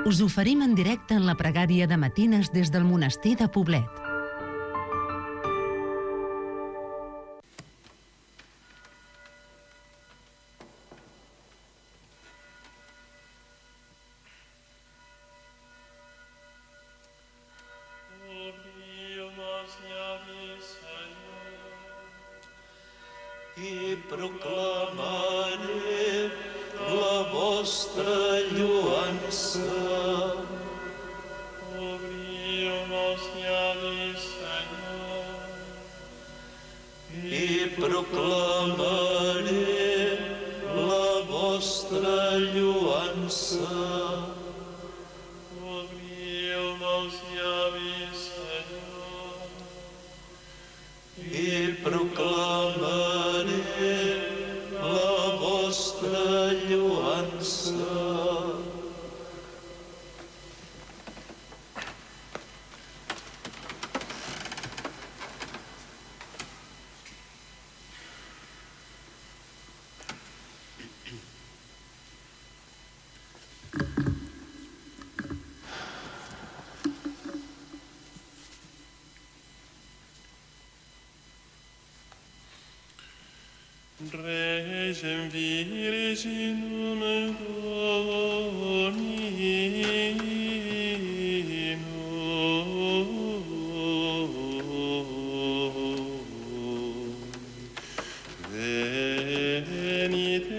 Us oferim en directe en la pregària de matines des del monestir de Poblet. I proclamaré la vostra lloança. Obriu-nos llavis, Senyor. I proclamaré la vostra lloança. Obriu-nos llavis, Senyor. I proclamaré la vostra lloança. Regem Virginum Dominum. Venite,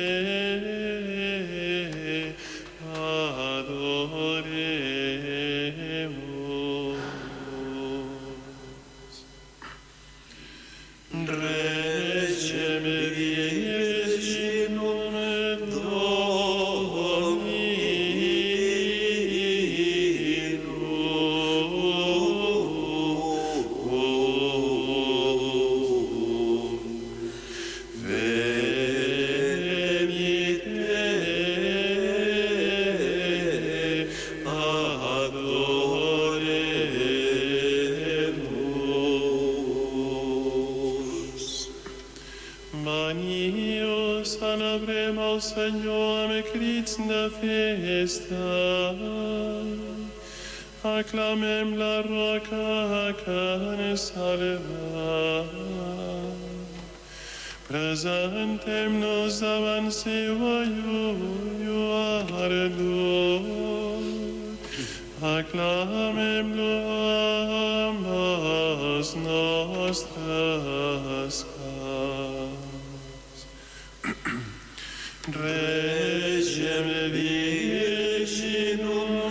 adoremus. Regem Virginum Dominum. Venite, adoremus. Manius celebrem al Senyor amb crits de festa. Aclamem la roca que ens salva. Presentem-nos davant seu lluar-lo. Aclamem-lo amb els nostres cants. Regem Virginum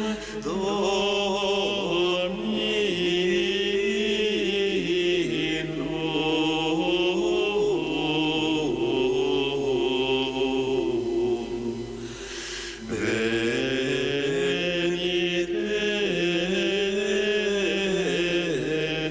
Dominum. Venite,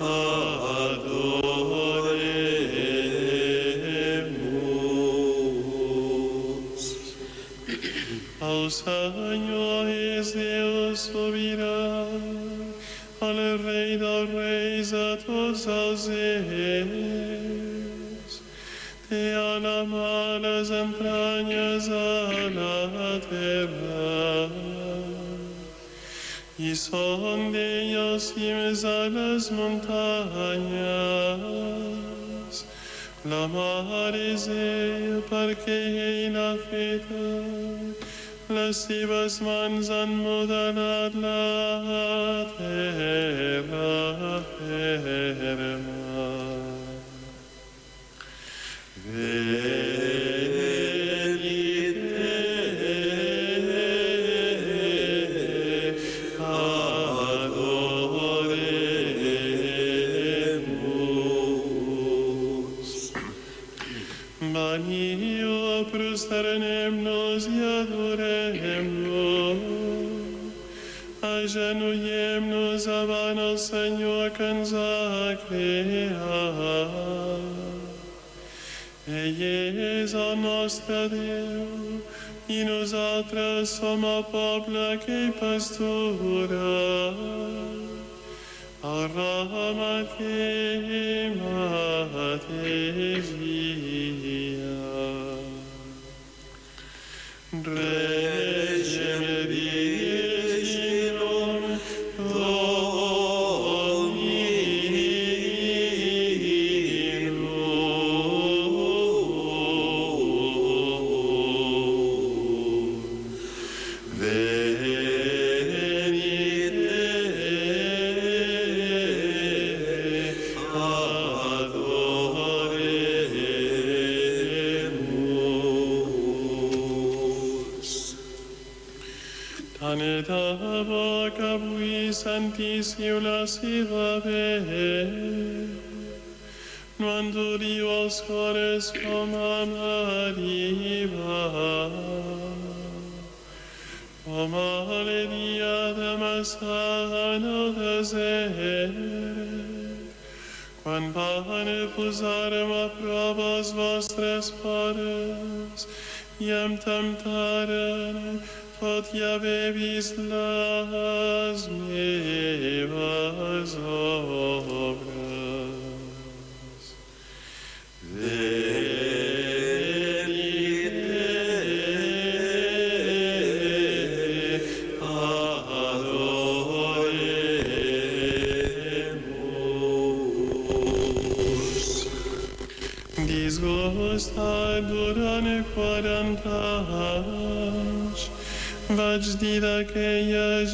adoremus. Al Senyor és Déu sobirà, al Rei dels Reis a tots els ells. Té a la mà les entranyes a la terra, i són d'elles cims a les muntanyes. La mar és ell perquè ell l'ha feta, les seves mans han modelat la terra ferma. Venite, adoremus. Maniu, prosternem-nos i adorem-lo. Agenollem-nos davant el Senyor que ens ha creat. Ell és el nostre Déu i nosaltres som el poble que ell pastura. El mateix dia. Regem Virginum et avoca bui santissima siva ve, nuanturios cores coma Mariva, coma le diadema sano deseret, quan pane pusarem a provas vostres pares, iam temptare, tot iavevis las mevas obras. Venite, adoremus. Disgusta durane 40 anys, vaig dir d'aquella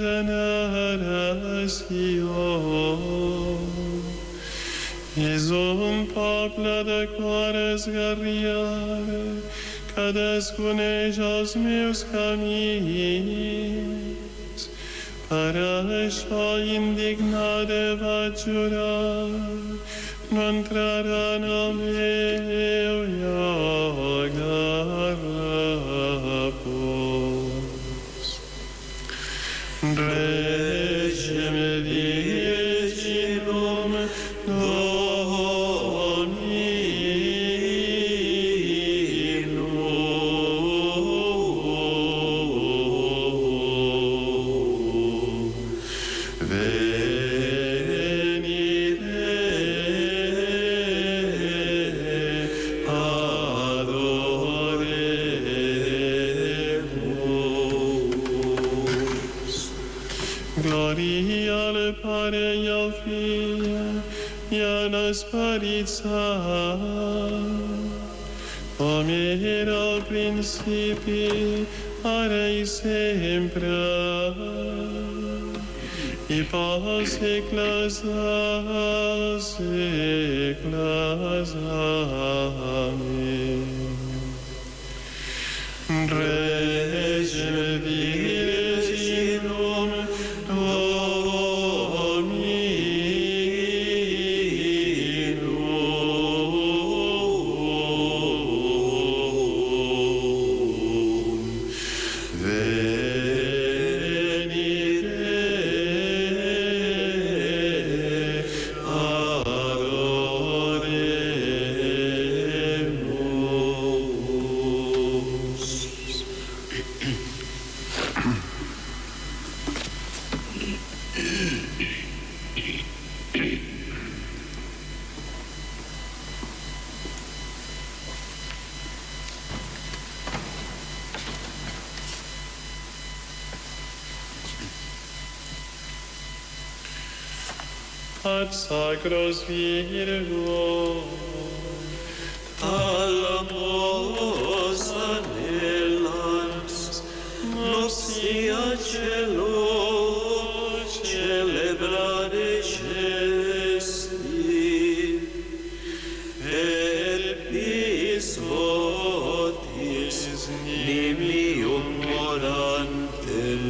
generació. És un poble de cor esgarriat que desconeix els meus camins. Per això indignada vaig jurar, no entraran al meu lloc de repòs. Regem virginum Dominum. Venite, adoremus. Gloria al Padre y al Figlio y al Espíritu Santo, como era al principio, ahora y siempre, y por siglos de siglos. Amén. Regem virginum Dominum. Venite, adoremus. Ad sacros Virgo, alamos anhelans, nos sia celo, celebrare gesti, et bis votis nimium morantem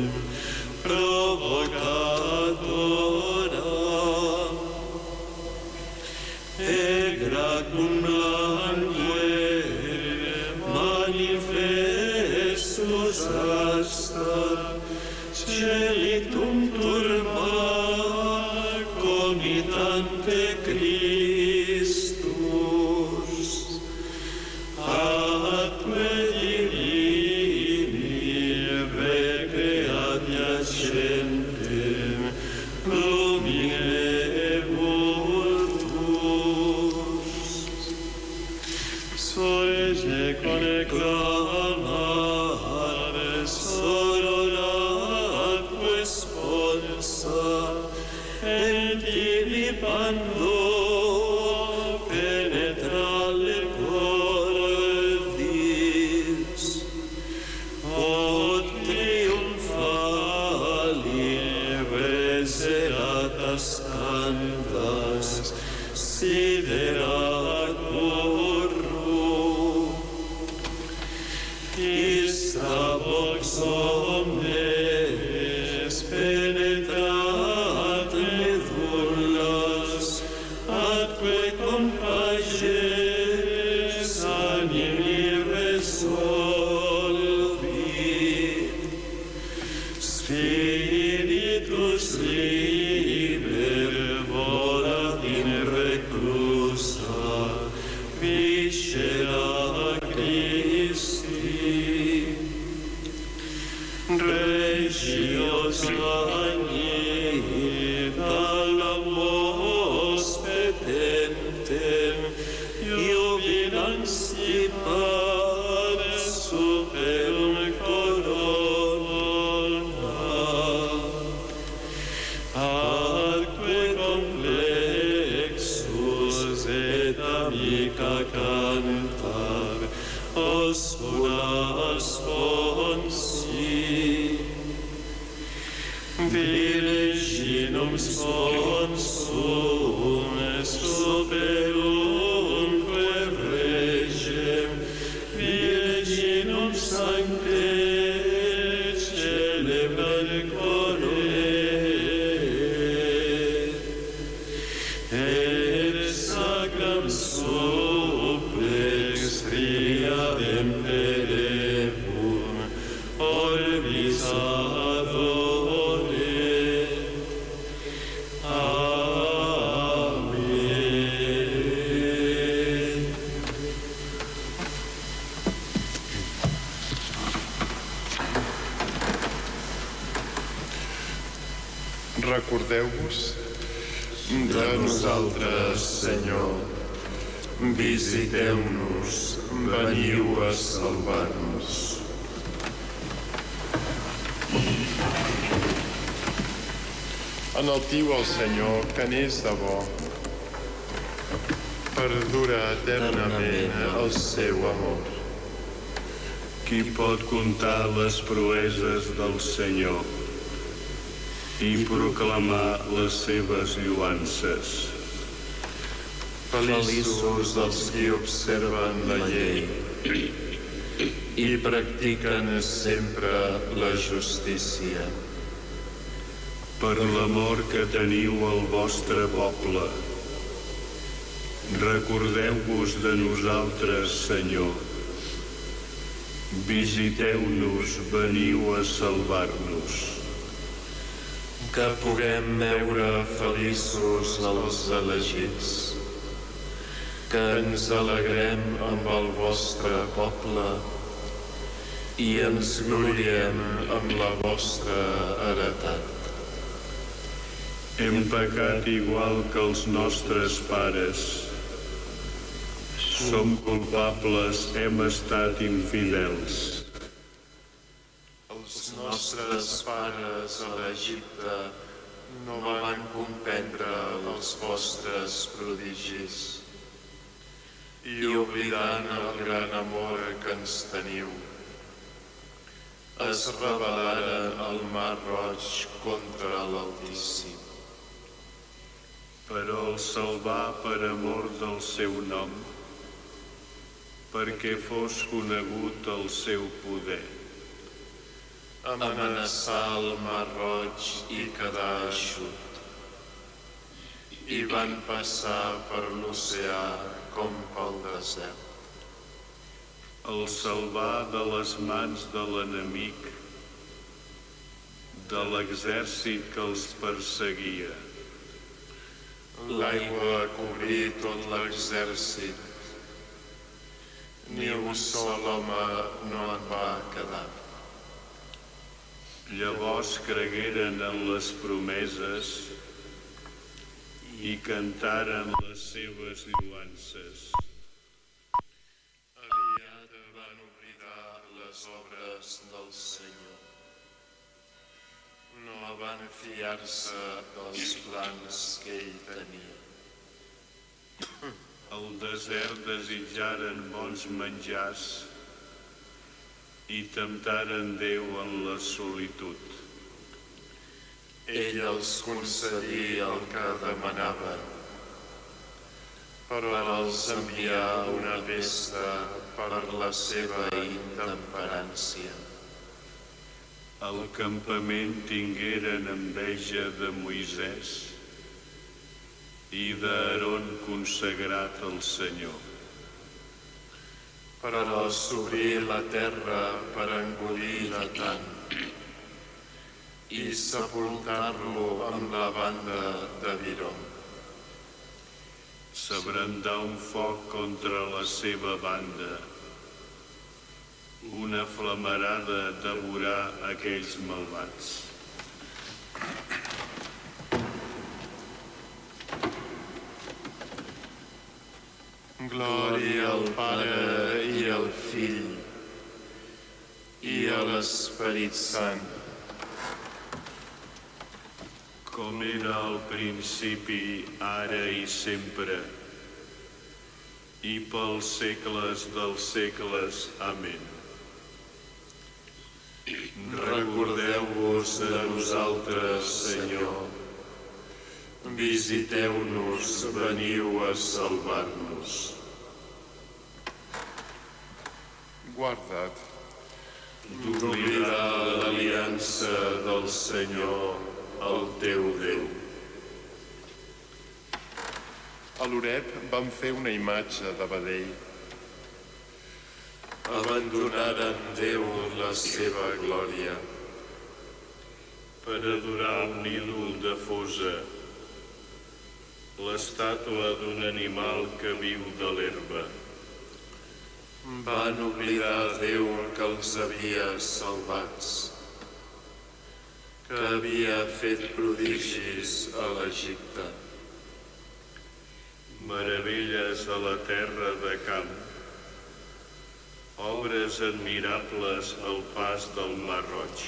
provocatora, egra cum langue manifestus astat, celitum turma comitante Christus, atque divini recreat iacentem lumine vultus. Sorge coneclamare sororatque sponsa, et ibi pando penetrale cordis, od triumphali reseratas cantas, siderat burro, ista vox omnes una sponsi, Virginum sponsum superumque regem, Virginum sancte celebrare core, et sacram supplex triadem perebum, orbis adore. Amen. Recordeu-vos de nosaltres, Senyor. Visiteu-nos, veniu a salvar-nos. Enaltiu el Senyor, que n'és de bo. Perdura eternament el seu amor. Qui pot contar les proeses del Senyor i proclamar les seves lloances? Feliços els qui observen la llei i practiquen sempre la justícia. Per l'amor que teniu al vostre poble, recordeu-vos de nosaltres, Senyor. Visiteu-nos, veniu a salvar-nos. Que puguem veure feliços els elegits, que ens alegrem amb el vostre poble i ens gloriem amb la vostra heretat. Hem pecat igual que els nostres pares. Som culpables, hem estat infidels. Els nostres pares a l'Egipte no van comprendre els vostres prodigis i oblidant el gran amor que ens teniu, es rebel·laren al Mar Roig contra l'Altíssim. Però el salvà per amor del seu nom, perquè fos conegut el seu poder. Amenaçar el Mar Roig i quedar eixut, i van passar per l'oceà com pel desert. El salvà de les mans de l'enemic, de l'exèrcit que els perseguia. L'aigua cobrí tot l'exèrcit, ni un sol home no en va quedar. Llavors cregueren en les promeses i cantaren les seves lloances. Aviat van oblidar les obres del Senyor. No van fiar-se dels plans que ell tenia. Al desert desitjaren bons menjars i temptaren Déu en la solitud. Ell els concedí el que demanaven, però els envià una pesta per la seva intemperància. Al campament tingueren enveja de Moisès i d'Aaron consagrat al Senyor. Però s'obrí la terra per engolir Natan i sepultar-lo amb la banda de Viró. S'abrandà un foc contra la seva banda. Una flamarada devorà aquells malvats. Glòria al Pare i al Fill i a l'Esperit Sant, com era al principi, ara i sempre, i pels segles dels segles. Amén. Recordeu-vos de nosaltres, Senyor. Visiteu-nos, veniu a salvar-nos. Guarda't d'oblidar l'aliança del Senyor, el teu Déu. A l'Oreb van fer una imatge de vedell. Abandonaren Déu la seva glòria. Per adorar un ídol de fosa, l'estàtua d'un animal que viu de l'herba. Van oblidar Déu que els havia salvats, que havia fet prodigis a l'Egipte. Meravelles a la terra de camp, obres admirables al pas del Mar Roig.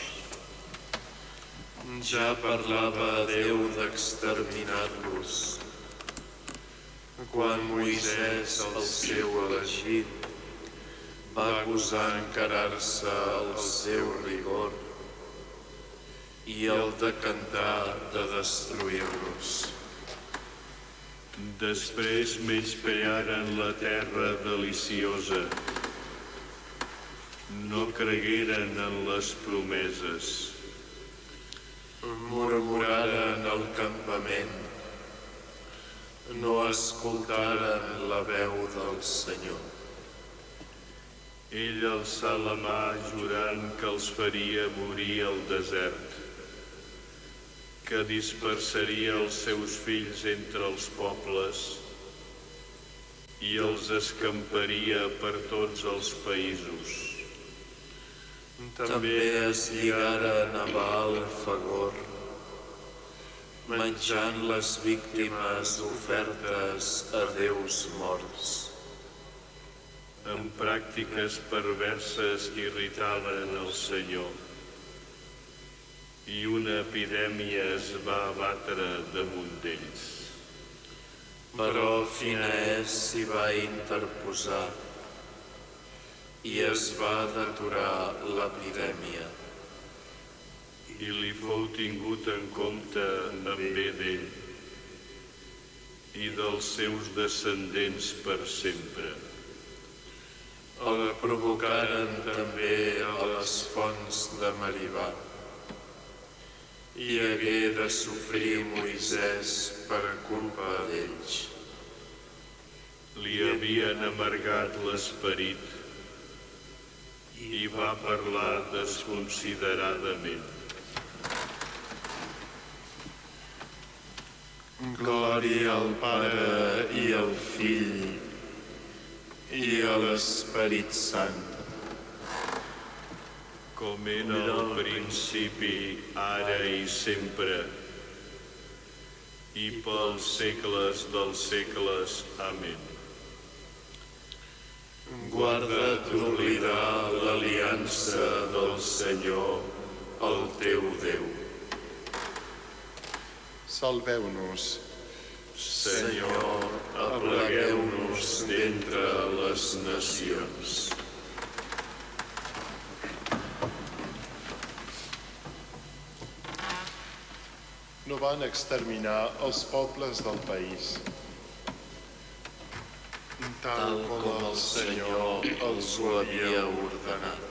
Ja parlava Déu d'exterminar-los, quan Moisès, el seu elegit, va acusar encarar-se al seu rigor i el decantar de destruir-los. Després menysprearen la terra deliciosa, no cregueren en les promeses. Murmuraren al campament, no escoltaren la veu del Senyor. Ell alçà la mà jurant que els faria morir al desert, que dispersaria els seus fills entre els pobles i els escamparia per tots els països. També es lligaren a Baal Fagor, menjant les víctimes ofertes a déus morts. Amb pràctiques perverses irritaren el Senyor, i una epidèmia es va abatre damunt d'ells. Però Finehés s'hi va interposar i es va deturar l'epidèmia. I li fou tingut en compte en bé d'ell i dels seus descendents per sempre. El provocaren també a les fonts de Meribà i hagué de sofrir Moisès per culpa d'ells. Li havien amargat l'esperit i va parlar desconsideradament. Glòria al Pare i al Fill i a l'Esperit Sant, com era al principi, ara i sempre, i pels segles dels segles. Amén. Guarda't d'oblidar l'aliança del Senyor, el teu Déu. Salveu-nos. Senyor, aplegueu-nos d'entre les nacions. No van exterminar els pobles del país, Tal com el Senyor els ho havia ordenat.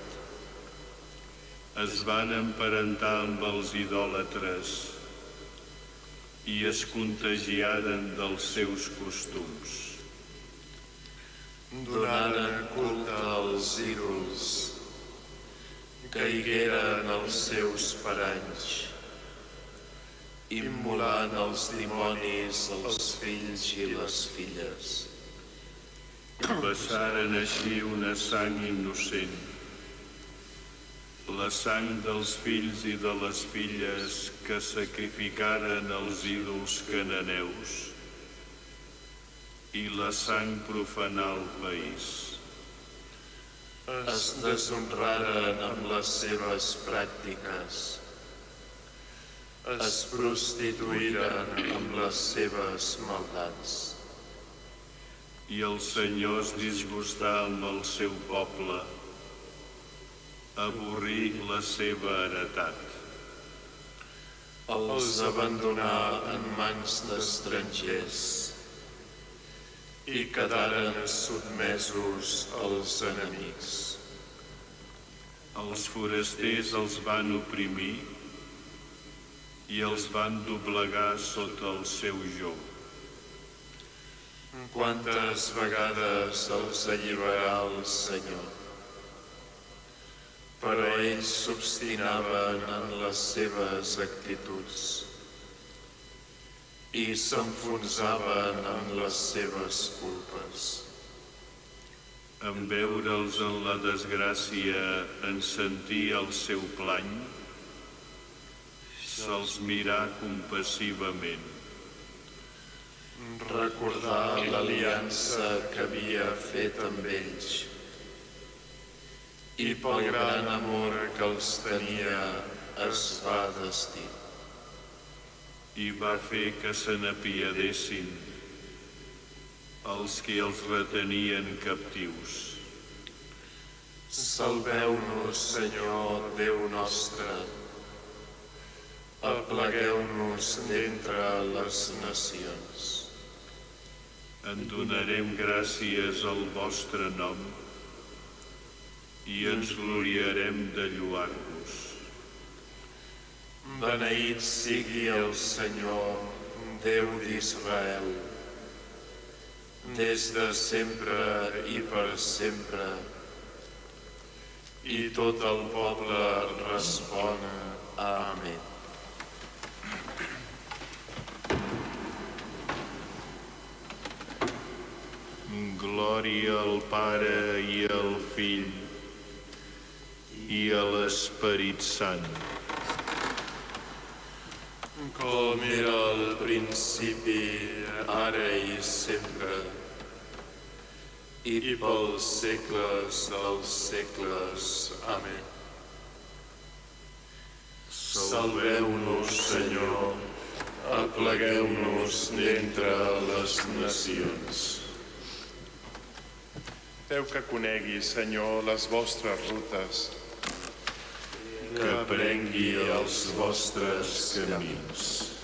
Es van emparentar amb els idòlatres i es contagiaren dels seus costums. Donaren culte als ídols, caigueren els seus paranys, immolant els dimonis els fills i les filles. Vessaren així una sang innocent, la sang dels fills i de les filles que sacrificaren els ídols cananeus, i la sang profanà el país. Es deshonraren amb les seves pràctiques, es prostituïren amb les seves maldats I el Senyor es disgustà amb el seu poble, avorrí la seva heretat. Els abandonà en mans d'estrangers i quedaren sotmesos als enemics. Els forasters els van oprimir i els van doblegar sota el seu jou. Quantes vegades els alliberà el Senyor, però ells s'obstinaven en les seves actituds i s'enfonsaven en les seves culpes. En veure'ls en la desgràcia, en sentir el seu plany, se'ls mirà compassivament. Recordar l'aliança que havia fet amb ells i pel gran amor que els tenia es va desdir. I va fer que se n'apiadessin els que els retenien captius. Salveu-nos, Senyor, Déu nostre. Aplegueu-nos d'entre les nacions. En donarem gràcies al vostre nom i ens gloriarem de lloar-vos. Beneït sigui el Senyor, Déu d'Israel, des de sempre i per sempre. I tot el poble respon Amén. Glòria al Pare i al Fill i a l'Esperit Sant. Com era al principi, ara i sempre, i pels segles dels segles. Amén. Salveu-nos, Senyor, aplegueu-nos d'entre les nacions. Déu que conegui, Senyor, les vostres rutes. Que aprengui els vostres camins.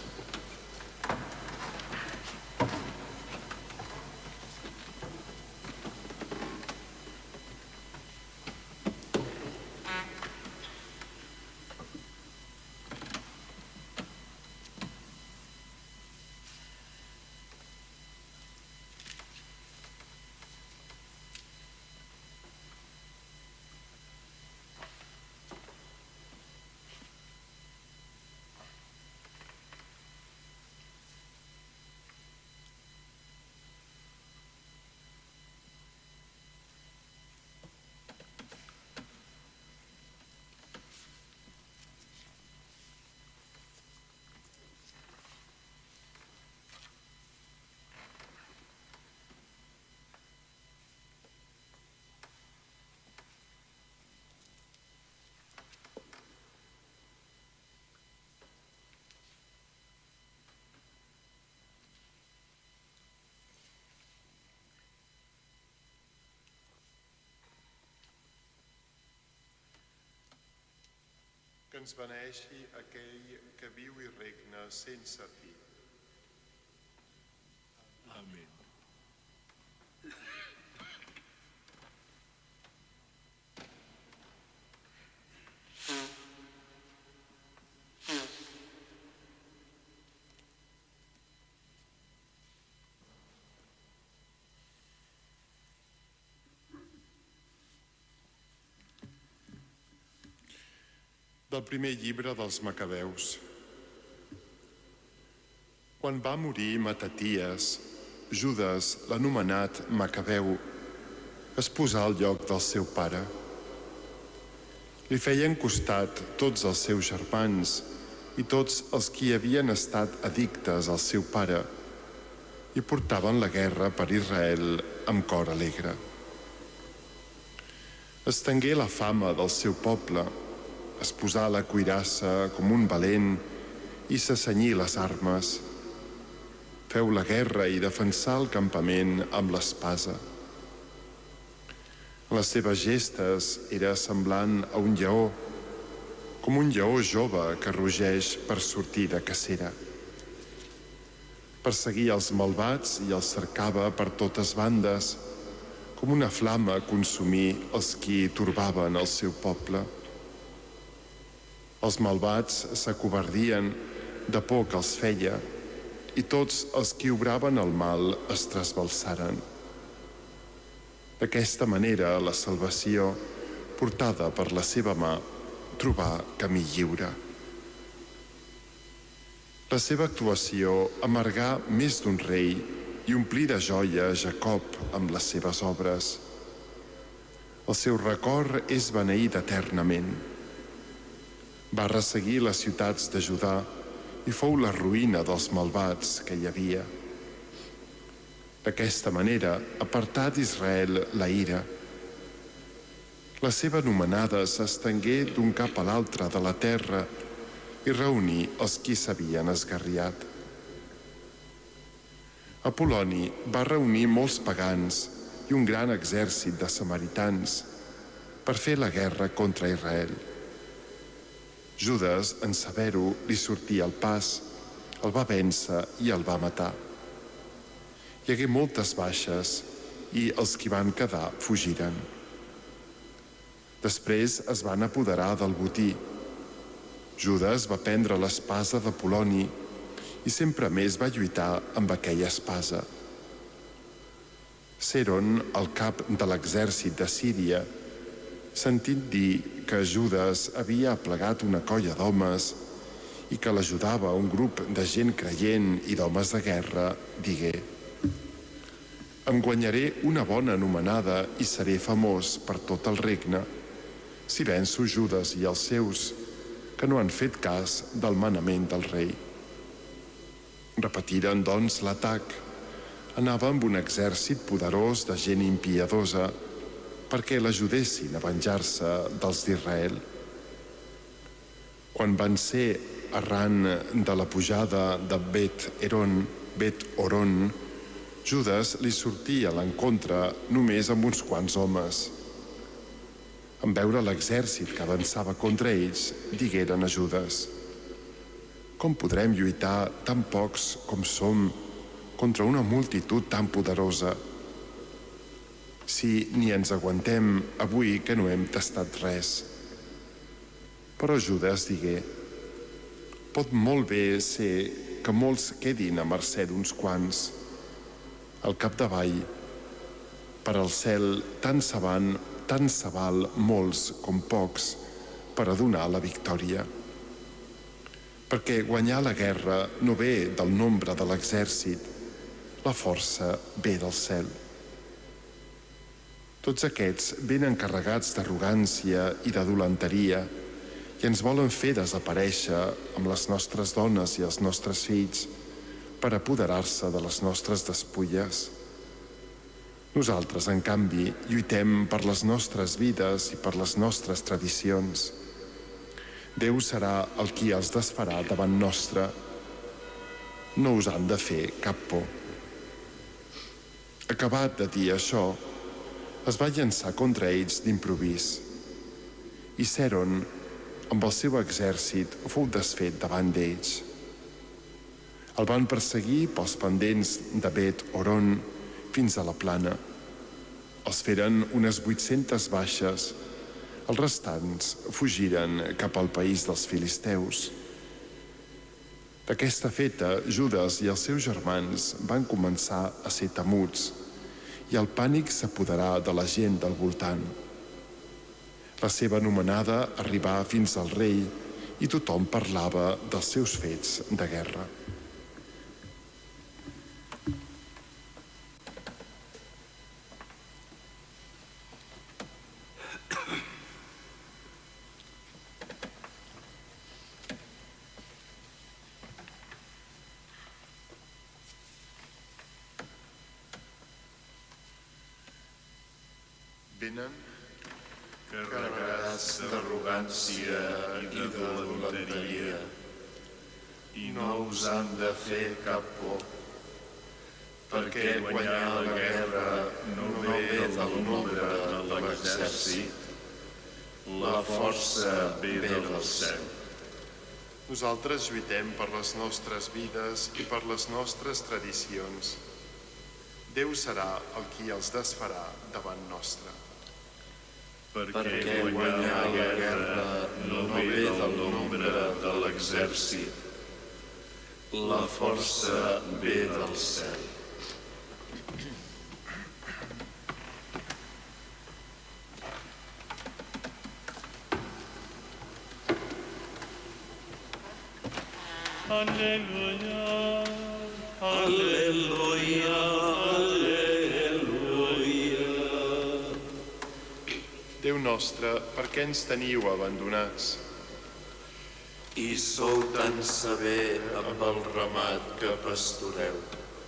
Que ens beneixi aquell que viu i regna sense fi. Amén. Del primer llibre dels Macabeus. Quan va morir Mataties, Judes, l'anomenat Macabeu, es posà al lloc del seu pare. Li feien costat tots els seus germans i tots els qui havien estat addictes al seu pare i portaven la guerra per Israel amb cor alegre. Estengué la fama del seu poble, es posà a la cuirassa com un valent i s'assenyí les armes. Feu la guerra i defensar el campament amb l'espasa. En les seves gestes era semblant a un lleó, com un lleó jove que rugeix per sortir de cacera. Perseguia els malvats i els cercava per totes bandes, com una flama a consumir els qui torbaven el seu poble. Els malvats s'acovardien de por que els feia, i tots els qui obraven el mal es trasbalsaren. D'aquesta manera, la salvació, portada per la seva mà, trobà camí lliure. La seva actuació amargà més d'un rei i omplí de joia Jacob amb les seves obres. El seu record és beneït eternament. Va resseguir les ciutats de Judà i fou la ruïna dels malvats que hi havia. D'aquesta manera, apartà d'Israel la ira. La seva anomenada s'estengué d'un cap a l'altre de la terra i reuní els qui s'havien esgarriat. Apol·loni va reunir molts pagans i un gran exèrcit de samaritans per fer la guerra contra Israel. Judes, en saber-ho, li sortia al pas, el va vèncer i el va matar. Hi hagué moltes baixes i els qui van quedar fugiren. Després es van apoderar del botí. Judes va prendre l'espasa d'Apol·loni i sempre més va lluitar amb aquella espasa. Seron, el cap de l'exèrcit de Síria, sentint dir que Judes havia aplegat una colla d'homes i que l'ajudava un grup de gent creient i d'homes de guerra, digué: «Em guanyaré una bona anomenada i seré famós per tot el regne, si venço Judes i els seus, que no han fet cas del manament del rei». Repetiren, doncs, l'atac. Anava amb un exèrcit poderós de gent impiedosa perquè l'ajudessin a venjar-se dels d'Israel. Quan van ser arran de la pujada de Bet-Horon, Judes li sortia a l'encontre només amb uns quants homes. En veure l'exèrcit que avançava contra ells, digueren a Judes: «Com podrem lluitar tan pocs com som contra una multitud tan poderosa? Si ni ens aguantem avui que no hem tastat res». Però Judes digué: «Pot molt bé ser que molts quedin a mercè d'uns quants. Al capdavall, per al cel tant se val molts com pocs per a donar la victòria. Perquè guanyar la guerra no ve del nombre de l'exèrcit, la força ve del cel». Tots aquests venen carregats d'arrogància i de dolenteria i ens volen fer desaparèixer amb les nostres dones i els nostres fills per apoderar-se de les nostres despulles. Nosaltres, en canvi, lluitem per les nostres vides i per les nostres tradicions. Déu serà el qui els desfarà davant nostre. No us han de fer cap por». Acabat de dir això, es va llançar contra ells d'improvís. I Seron, amb el seu exèrcit, fou desfet davant d'ells. El van perseguir pels pendents de Bet-Horon fins a la plana. Els feren unes 800 baixes. Els restants fugiren cap al país dels filisteus. D'aquesta feta, Judes i els seus germans van començar a ser temuts i el pànic s'apoderà de la gent del voltant. La seva anomenada arribà fins al rei i tothom parlava dels seus fets de guerra. Venen carregats d'arrogància i de dolenteria, i no us han de fer cap por. perquè guanyar la guerra no ve del nombre de l'exèrcit, la força ve del cel. Nosaltres lluitem per les nostres vides i per les nostres tradicions. Déu serà el qui els desfarà davant nostre. Perquè guanyar la guerra no ve del nombre de l'exèrcit, la força ve del cel. Alleluia, alleluia, alleluia. Déu nostre, per què ens teniu abandonats? I sou tan saber amb el ramat que pastoreu.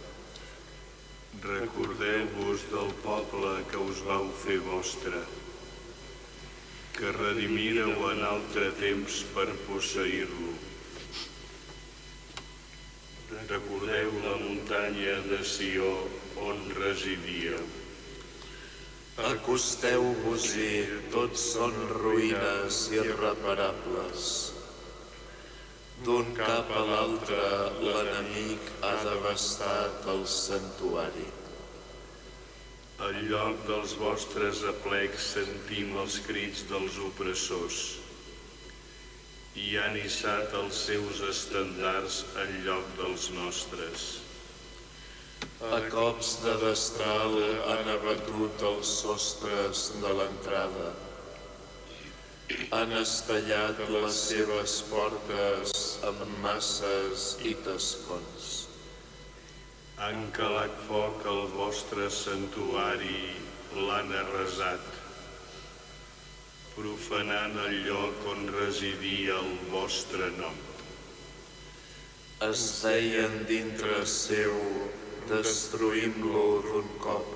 Recordeu-vos del poble que us vau fer vostre, que redimireu en altre temps per posseir-lo. Recordeu la muntanya de Sió on residíeu. Acosteu-vos-hi, tots són ruïnes irreparables. D'un cap a l'altre, l'enemic ha devastat el santuari. Al lloc dels vostres aplecs sentim els crits dels opressors i han hissat els seus estendards en lloc dels nostres. A cops de destral han abatut els sostres de l'entrada. Han estellat les seves portes amb masses i tascons. Han calat foc al vostre santuari, l'han arrasat, profanant el lloc on residia el vostre nom. Es deien dintre seu, destruïm-lo d'un cop.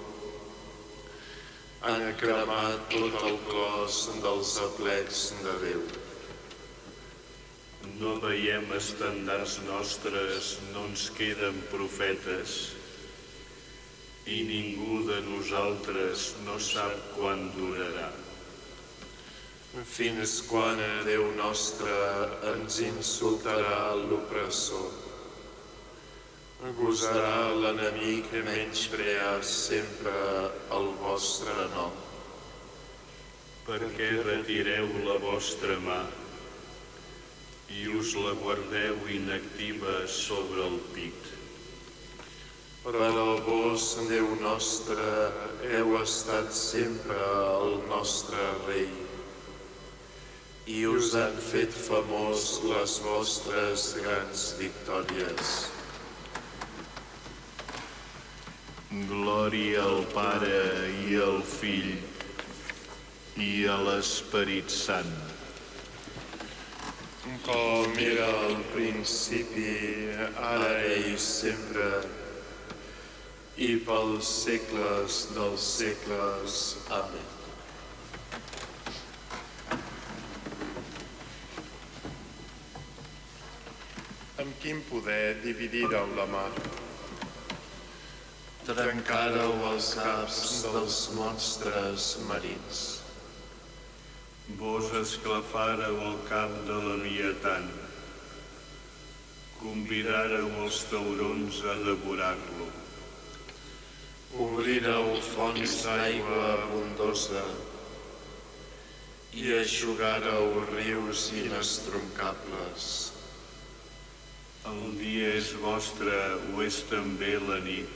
Han cremat tot el clos dels aplecs de Déu. No veiem estendards nostres, no ens queden profetes, i ningú de nosaltres no sap quan durarà. Fins quan, Déu nostre, ens insultarà l'opressor? Gosarà l'enemic menysprear sempre el vostre nom. Per què retireu la vostra mà i us la guardeu inactiva sobre el pit? Però vos, Déu nostre, heu estat sempre el nostre rei i us han fet famós les vostres grans victòries. Glòria al Pare i al Fill i a l'Esperit Sant. Com era al principi, ara i sempre, i pels segles dels segles. Amén. amb quin poder dividireu la mar? Trencàreu els caps dels monstres marins. Vos esclafàreu el cap de l'Amiatan. Convidàreu els taurons a devorar-lo. Obrireu fonts d'aigua abundosa i eixugàreu rius inestroncables. El dia és vostre, ho és també la nit.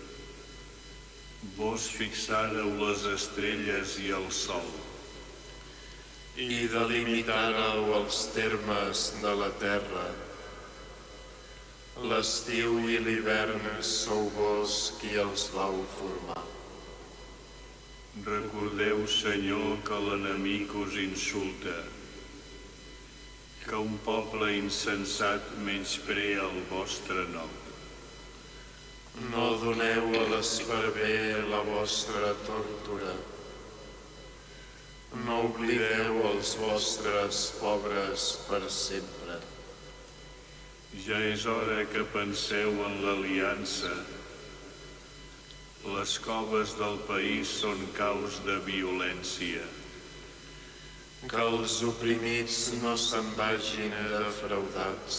Vos fixàreu les estrelles i el sol. I delimitàreu els termes de la terra. L'estiu i l'hivern sou vos qui els vau formar. Recordeu, Senyor, que l'enemic us insulta, que un poble insensat menysprea el vostre nom. No doneu a l'esparver la vostra tortura. No oblideu els vostres pobres per sempre. Ja és hora que penseu en l'aliança, Les coves del país són caus de violència. Que els oprimits no se'n vagin defraudats.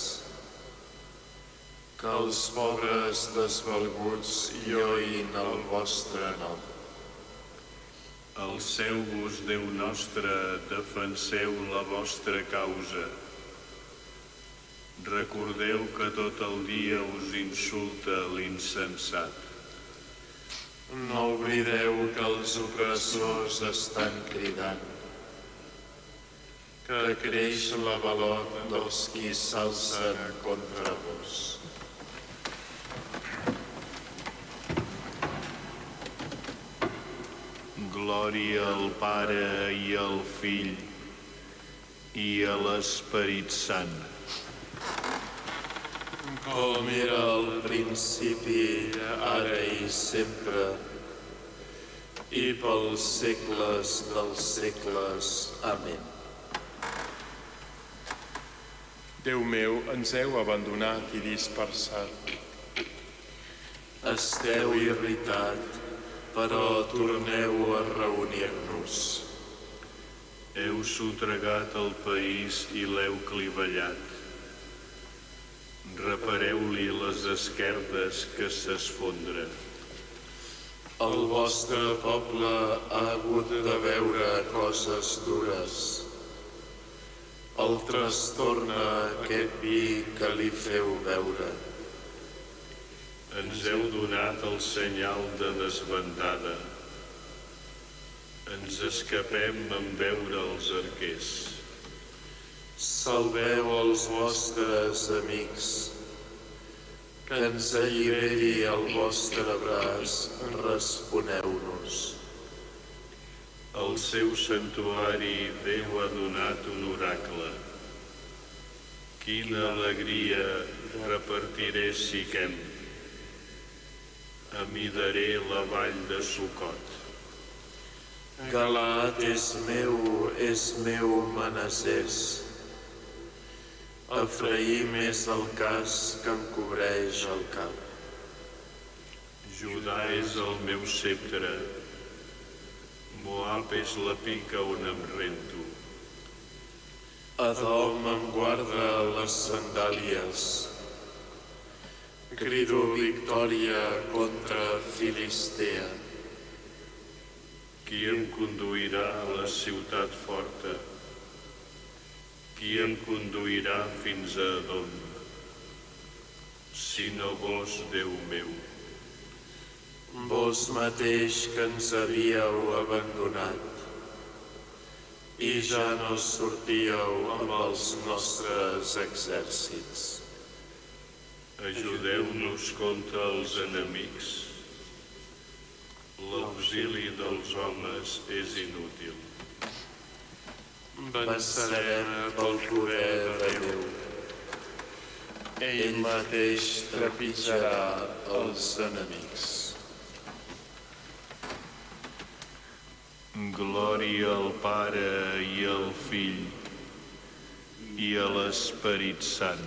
Que els pobres desvalguts lloïn el vostre nom. Alceu-vos, Déu nostre, defenseu la vostra causa. Recordeu que tot el dia us insulta l'insensat. No oblideu que els opressors estan cridant. Que creix l'avalot dels qui s'alcen contra vos. Glòria al Pare i al Fill i a l'Esperit Sant. Com era al principi, ara i sempre, i pels segles dels segles. Amén. Déu meu, ens heu abandonat i dispersat. Esteu irritat, però torneu a reunir-nos. Heu sotregat el país i l'heu clivellat. Repareu-li les esquerdes que s'esfondren. El vostre poble ha hagut de veure coses dures. El trastorna aquest vi que li feu beure. Ens heu donat el senyal de desbandada. Ens escapem en veure els arquers. Salveu els vostres amics. Que ens alliberi el vostre braç, responeu-nos. Al seu santuari Déu ha donat un oracle. Quina alegria repartiré Siquem. Amidaré la vall de Sucot. Galaad és meu Manassès. Efraïm és el cas que em cobreix el cap. Judà és el meu ceptre. Moab és la pica on em rento. Edom em guarda les sandàlies. Crido victòria contra Filistea. Qui em conduirà a la ciutat forta? Qui em conduirà fins a Edom? Si no vos, Déu meu. Vos mateix que ens havíeu abandonat i ja no sortíeu amb els nostres exèrcits. Ajudeu-nos contra els enemics. L'auxili dels homes és inútil. Vencerem pel poder de Déu. Ell mateix trepitjarà els enemics. Glòria al Pare i al Fill i a l'Esperit Sant.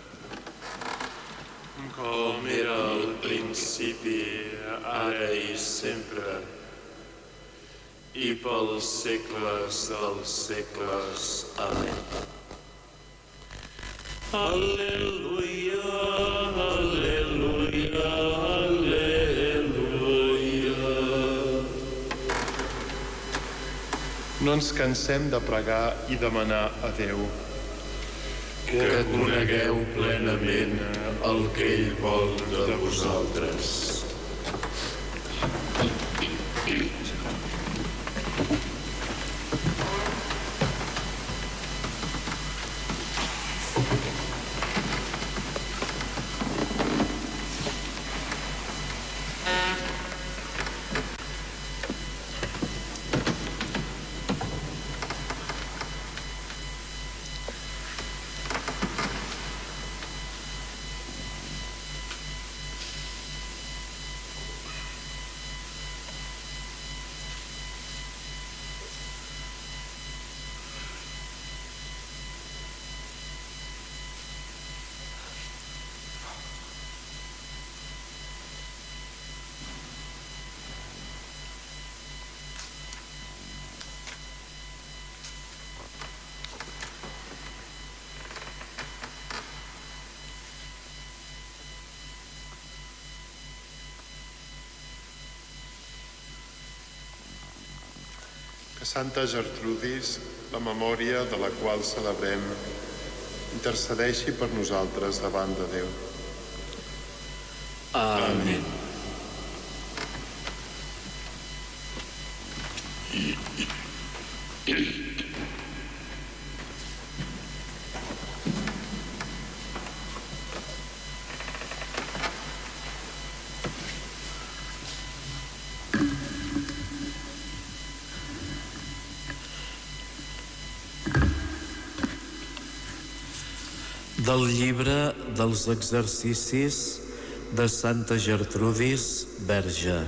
Com era al principi, ara i sempre, i pels segles dels segles. Amén. Alleluia, alleluia, alleluia. No ens cansem de pregar i demanar a Déu Que conegueu plenament el que ell vol de vosaltres. Santa Gertrudis, la memòria de la qual celebrem, intercedeixi per nosaltres davant de Déu. Amén. Del llibre dels exercicis de Santa Gertrudis, Verge.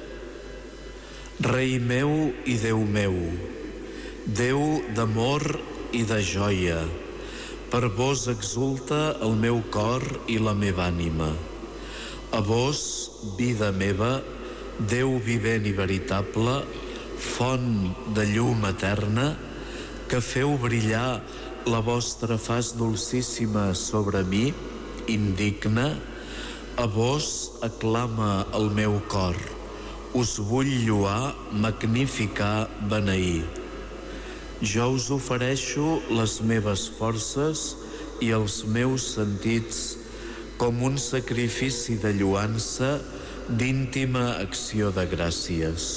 Rei meu i Déu meu, Déu d'amor i de joia, per vos exulta el meu cor i la meva ànima. A vos, vida meva, Déu vivent i veritable, font de llum eterna, que feu brillar la vostra faç dolcíssima sobre mi, indigna, a vos aclama el meu cor. Us vull lloar, magnificar, beneir. Jo us ofereixo les meves forces i els meus sentits com un sacrifici de lloança, d'íntima acció de gràcies.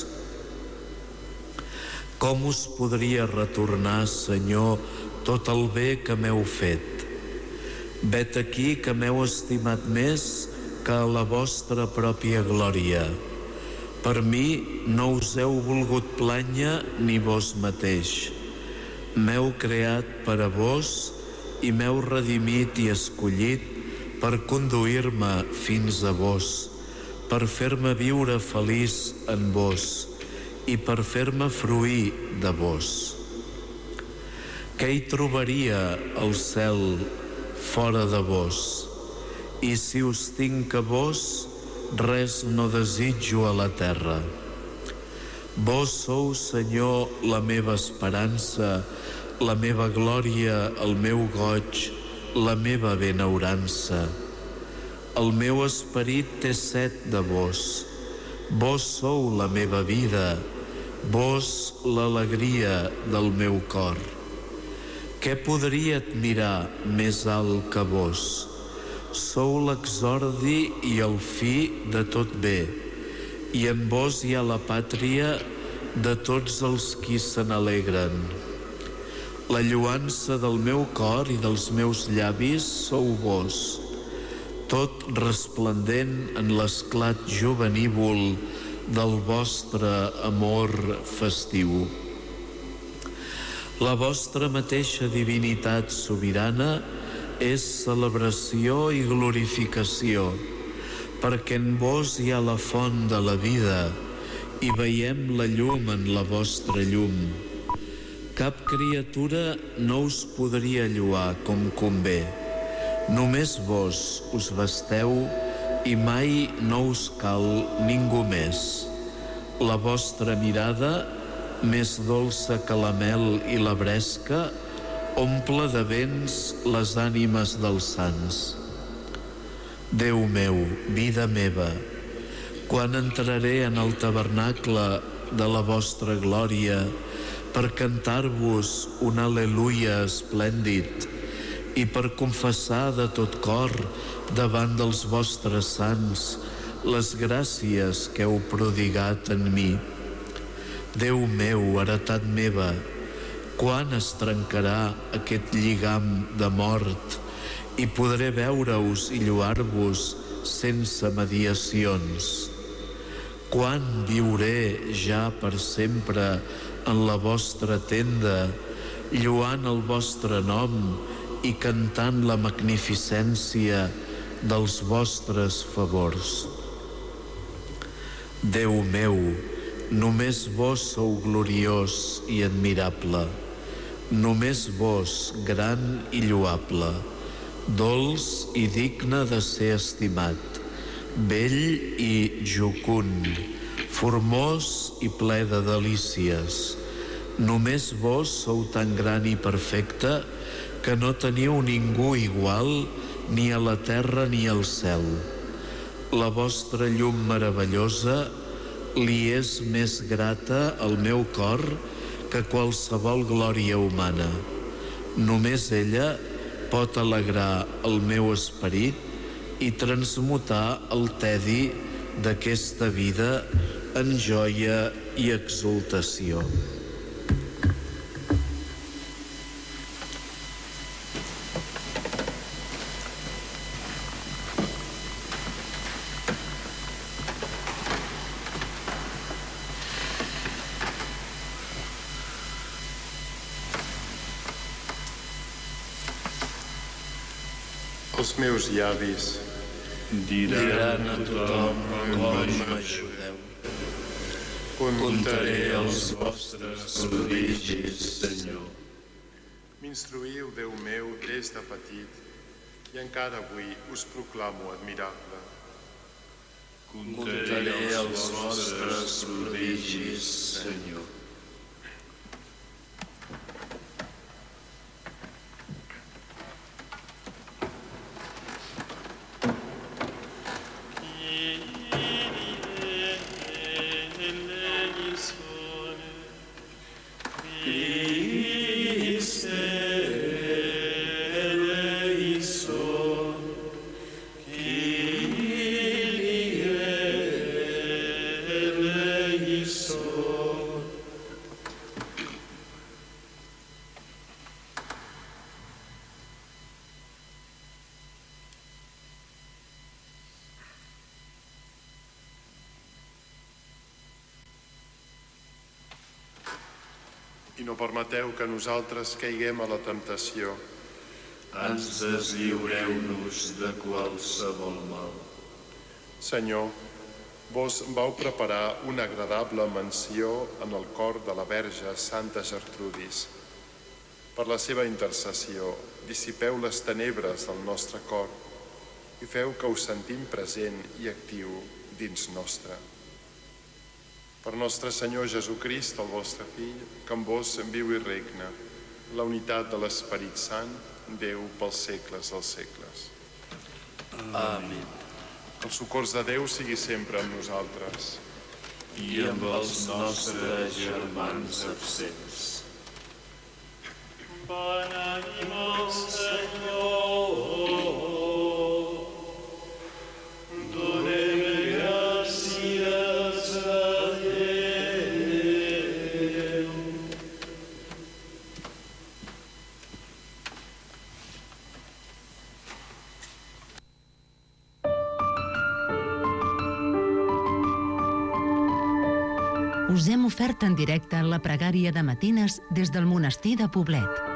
Com us podria retornar, Senyor, tot el bé que m'heu fet? Vet aquí que m'heu estimat més que a la vostra pròpia glòria. Per mi no us heu volgut plànyer ni vos mateix. M'heu creat per a vos i m'heu redimit i escollit per conduir-me fins a vos, per fer-me viure feliç en vos i per fer-me fruir de vos. Què hi trobaria al cel fora de vos? I si us tinc a vos, res no desitjo a la terra. Vos sou, Senyor, la meva esperança, la meva glòria, el meu goig, la meva benaurança. El meu esperit té set de vos. Vos sou la meva vida, vos l'alegria del meu cor. Què podria admirar més alt que vos? Sou l'exordi i el fi de tot bé, i en vos hi ha la pàtria de tots els qui se n'alegren. La lloança del meu cor i dels meus llavis sou vos, tot resplendent en l'esclat juvenívol del vostre amor festiu. La vostra mateixa divinitat sobirana és celebració i glorificació, perquè en vos hi ha la font de la vida i veiem la llum en la vostra llum. Cap criatura no us podria lloar com convé. Només vos us basteu i mai no us cal ningú més. La vostra mirada, més dolça que la mel i la bresca, omple de béns les ànimes dels sants. Déu meu, vida meva, quan entraré en el tabernacle de la vostra glòria per cantar-vos un al·leluia esplèndid i per confessar de tot cor davant dels vostres sants les gràcies que heu prodigat en mi. Déu meu, heretat meva, quan es trencarà aquest lligam de mort i podré veure-us i lloar-vos sense mediacions? Quan viuré ja per sempre en la vostra tenda, lloant el vostre nom i cantant la magnificència dels vostres favors? Déu meu, només vos sou gloriós i admirable, només vos gran i lloable, dolç i digne de ser estimat, bell i jocund, formós i ple de delícies. Només vos sou tan gran i perfecte que no teniu ningú igual ni a la terra ni al cel. La vostra llum meravellosa li és més grata al meu cor que qualsevol glòria humana. Només ella pot alegrar el meu esperit i transmutar el tedi d'aquesta vida en joia i exultació. Els meus llavis diran a tothom com m'ajudeu. Contaré els vostres prodigis, Senyor. m'instruïu, Déu meu, des de petit, i encara avui us proclamo admirable. Contaré els vostres prodigis, Senyor. I no permeteu que nosaltres caiguem a la temptació. Ens deslliureu-nos de qualsevol mal. Senyor, vos vau preparar una agradable mansió en el cor de la Verge Santa Gertrudis. Per la seva intercessió, dissipeu les tenebres del nostre cor i feu que us sentim present i actiu dins nostre. Per nostre Senyor Jesucrist, el vostre Fill, que amb vos viu i regna, la unitat de l'Esperit Sant, Déu pels segles dels segles. Amén. El socors de Déu sigui sempre amb nosaltres. I amb els nostres germans absents. Beneïm el Senyor, donem gràcies a Déu. Us hem ofert en directe la pregària de matines des del monestir de Poblet.